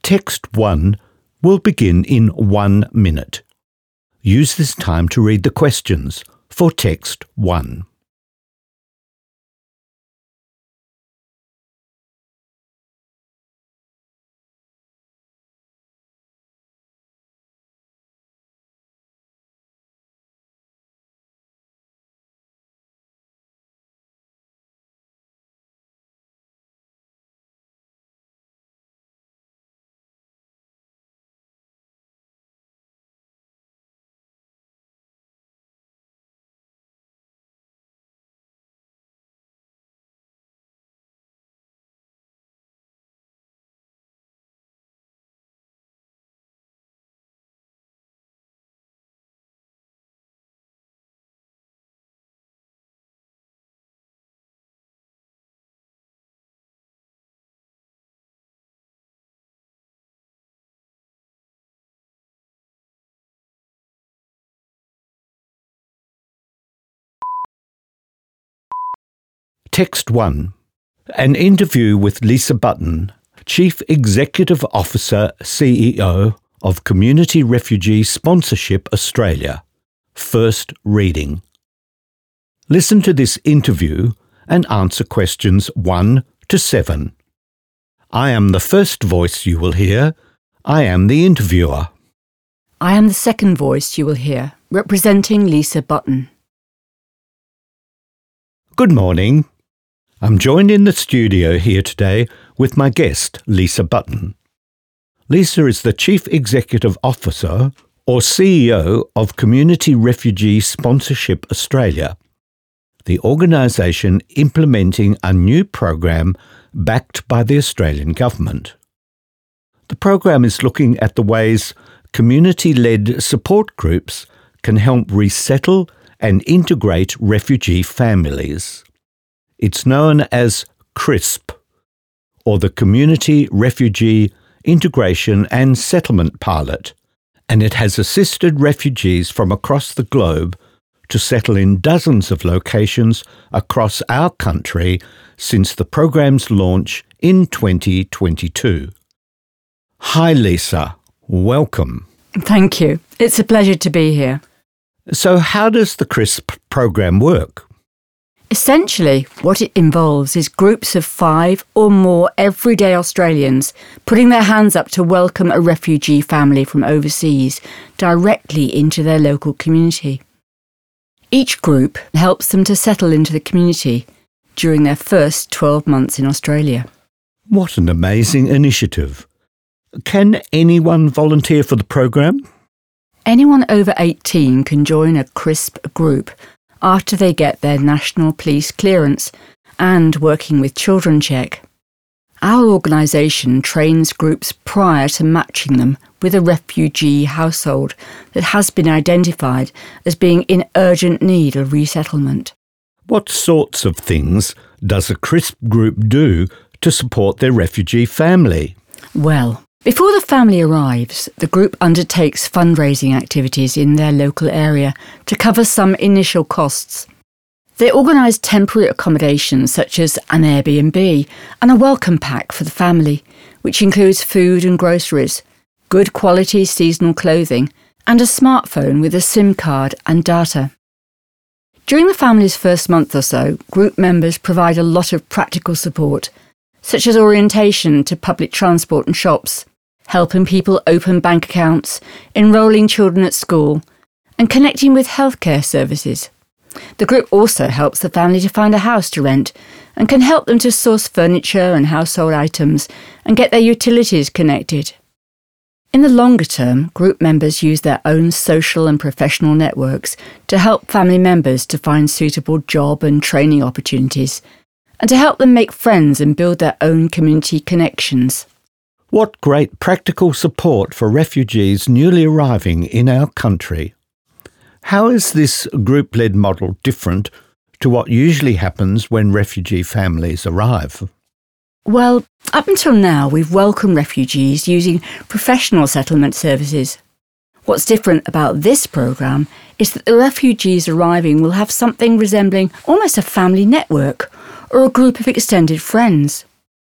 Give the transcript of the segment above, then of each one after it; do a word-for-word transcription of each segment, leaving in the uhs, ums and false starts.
Text one will begin in one minute. Use this time to read the questions for Text one. Text one. An interview with Lisa Button, Chief Executive Officer C E O of Community Refugee Sponsorship Australia. First reading. Listen to this interview and answer questions one to seven. I am the first voice you will hear. I am the interviewer. I am the second voice you will hear, representing Lisa Button. Good morning. I'm joined in the studio here today with my guest, Lisa Button. Lisa is the Chief Executive Officer or C E O of Community Refugee Sponsorship Australia, the organisation implementing a new program backed by the Australian Government. The program is looking at the ways community-led support groups can help resettle and integrate refugee families. It's known as CRISP, or the Community Refugee Integration and Settlement Pilot, and it has assisted refugees from across the globe to settle in dozens of locations across our country since the program's launch in twenty twenty-two. Hi Lisa, welcome. Thank you. It's a pleasure to be here. So how does the CRISP program work? Essentially, what it involves is groups of five or more everyday Australians putting their hands up to welcome a refugee family from overseas directly into their local community. Each group helps them to settle into the community during their first twelve months in Australia. What an amazing initiative. Can anyone volunteer for the program? Anyone over eighteen can join a CRISP group after they get their National Police clearance and working with Children Check. Our organisation trains groups prior to matching them with a refugee household that has been identified as being in urgent need of resettlement. What sorts of things does a CRISP group do to support their refugee family? Well, before the family arrives, the group undertakes fundraising activities in their local area to cover some initial costs. They organise temporary accommodation such as an Airbnb and a welcome pack for the family, which includes food and groceries, good quality seasonal clothing, and a smartphone with a SIM card and data. During the family's first month or so, group members provide a lot of practical support, such as orientation to public transport and shops, helping people open bank accounts, enrolling children at school, and connecting with healthcare services. The group also helps the family to find a house to rent and can help them to source furniture and household items and get their utilities connected. In the longer term, group members use their own social and professional networks to help family members to find suitable job and training opportunities and to help them make friends and build their own community connections. What great practical support for refugees newly arriving in our country. How is this group-led model different to what usually happens when refugee families arrive? Well, up until now, we've welcomed refugees using professional settlement services. What's different about this programme is that the refugees arriving will have something resembling almost a family network or a group of extended friends.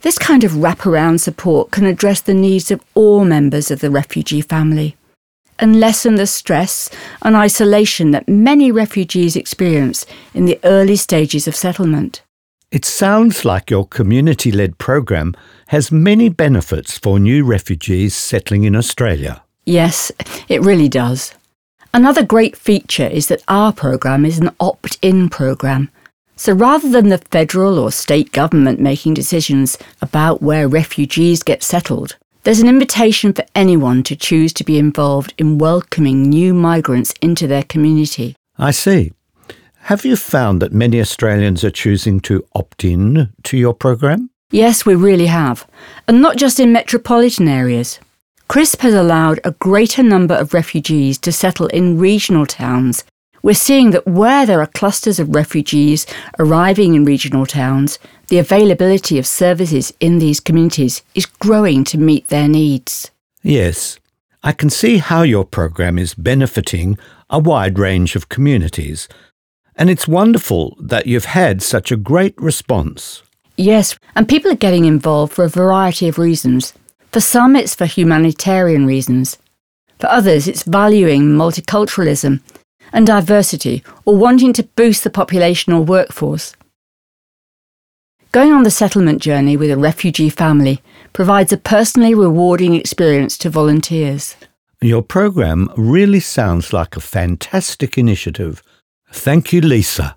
This kind of wraparound support can address the needs of all members of the refugee family and lessen the stress and isolation that many refugees experience in the early stages of settlement. It sounds like your community-led program has many benefits for new refugees settling in Australia. Yes, it really does. Another great feature is that our program is an opt-in program. So rather than the federal or state government making decisions about where refugees get settled, there's an invitation for anyone to choose to be involved in welcoming new migrants into their community. I see. Have you found that many Australians are choosing to opt in to your program? Yes, we really have. And not just in metropolitan areas. CRISP has allowed a greater number of refugees to settle in regional towns. We're seeing that where there are clusters of refugees arriving in regional towns, the availability of services in these communities is growing to meet their needs. Yes, I can see how your program is benefiting a wide range of communities. And it's wonderful that you've had such a great response. Yes, and people are getting involved for a variety of reasons. For some, it's for humanitarian reasons. For others, it's valuing multiculturalism and diversity or wanting to boost the population or workforce. Going on the settlement journey with a refugee family provides a personally rewarding experience to volunteers. Your program really sounds like a fantastic initiative. Thank you, Lisa.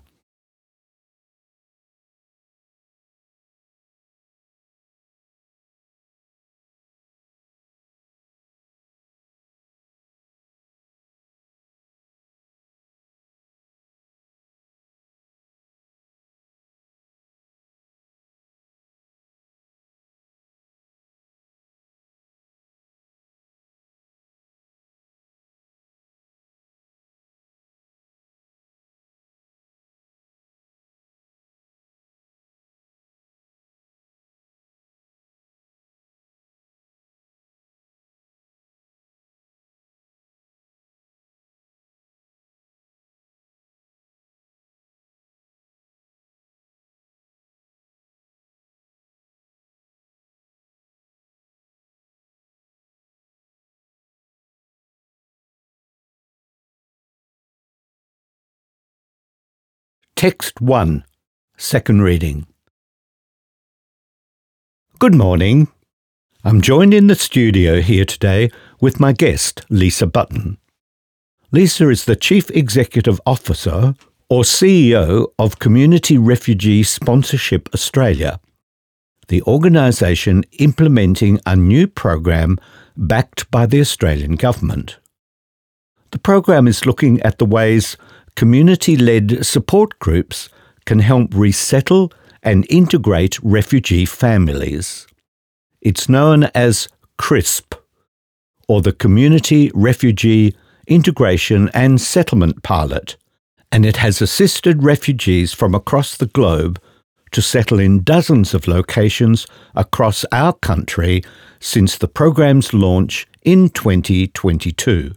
Text one, second reading. Good morning. I'm joined in the studio here today with my guest, Lisa Button. Lisa is the Chief Executive Officer, or C E O, of Community Refugee Sponsorship Australia, the organisation implementing a new program backed by the Australian Government. The program is looking at the ways community-led support groups can help resettle and integrate refugee families. It's known as CRISP, or the Community Refugee Integration and Settlement Pilot, and it has assisted refugees from across the globe to settle in dozens of locations across our country since the program's launch in twenty twenty-two.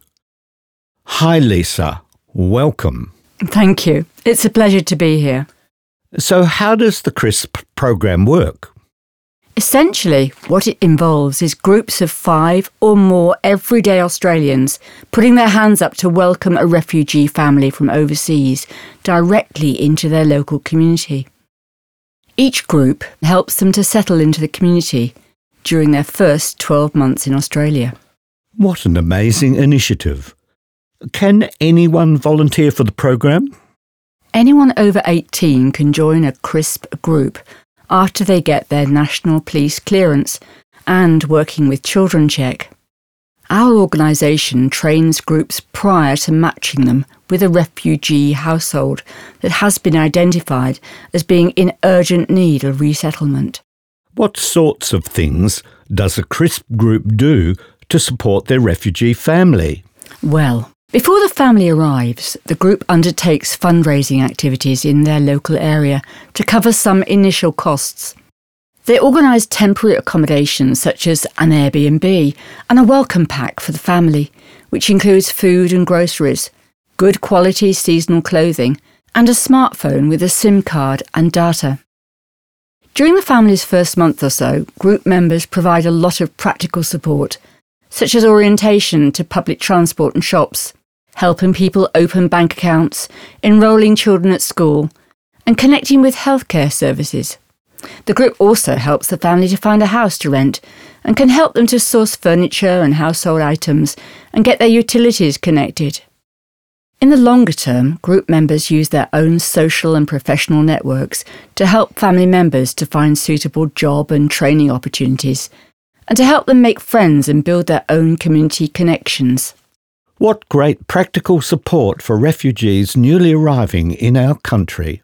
Hi, Lisa. Welcome. Thank you. It's a pleasure to be here. So how does the CRISP program work? Essentially, what it involves is groups of five or more everyday Australians putting their hands up to welcome a refugee family from overseas directly into their local community. Each group helps them to settle into the community during their first twelve months in Australia. What an amazing initiative. Can anyone volunteer for the program? Anyone over eighteen can join a CRISP group after they get their National Police clearance and working with Children Check. Our organisation trains groups prior to matching them with a refugee household that has been identified as being in urgent need of resettlement. What sorts of things does a CRISP group do to support their refugee family? Well, before the family arrives, the group undertakes fundraising activities in their local area to cover some initial costs. They organise temporary accommodations such as an Airbnb and a welcome pack for the family, which includes food and groceries, good quality seasonal clothing, and a smartphone with a SIM card and data. During the family's first month or so, group members provide a lot of practical support, such as orientation to public transport and shops, helping people open bank accounts, enrolling children at school, and connecting with healthcare services. The group also helps the family to find a house to rent and can help them to source furniture and household items and get their utilities connected. In the longer term, group members use their own social and professional networks to help family members to find suitable job and training opportunities, and to help them make friends and build their own community connections. What great practical support for refugees newly arriving in our country.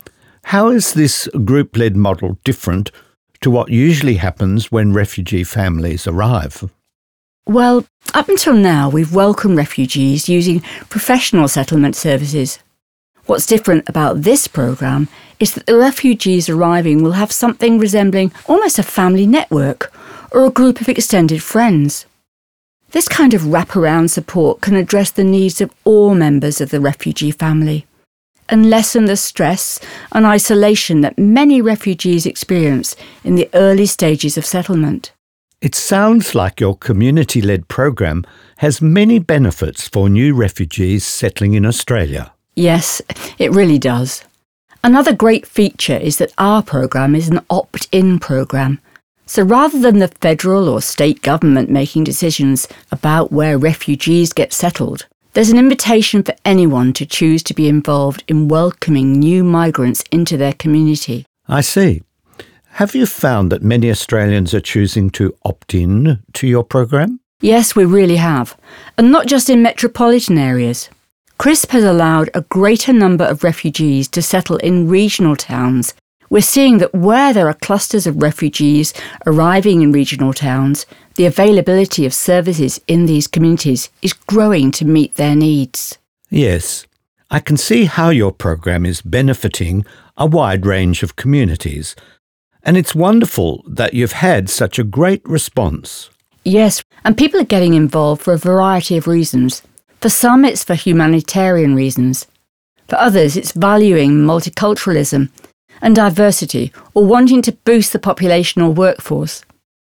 How is this group-led model different to what usually happens when refugee families arrive? Well, up until now, we've welcomed refugees using professional settlement services. What's different about this programme is that the refugees arriving will have something resembling almost a family network or a group of extended friends. This kind of wraparound support can address the needs of all members of the refugee family and lessen the stress and isolation that many refugees experience in the early stages of settlement. It sounds like your community-led program has many benefits for new refugees settling in Australia. Yes, it really does. Another great feature is that our program is an opt-in program. So rather than the federal or state government making decisions about where refugees get settled, there's an invitation for anyone to choose to be involved in welcoming new migrants into their community. I see. Have you found that many Australians are choosing to opt in to your program? Yes, we really have. And not just in metropolitan areas. CRISP has allowed a greater number of refugees to settle in regional towns. We're seeing that where there are clusters of refugees arriving in regional towns, the availability of services in these communities is growing to meet their needs. Yes, I can see how your program is benefiting a wide range of communities. And it's wonderful that you've had such a great response. Yes, and people are getting involved for a variety of reasons. For some, it's for humanitarian reasons. For others, it's valuing multiculturalism and diversity or wanting to boost the population or workforce.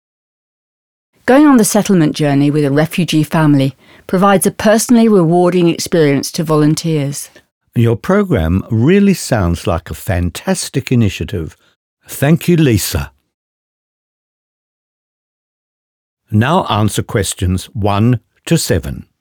Going on the settlement journey with a refugee family provides a personally rewarding experience to volunteers. Your program really sounds like a fantastic initiative. Thank you, Lisa. Now answer questions one to seven.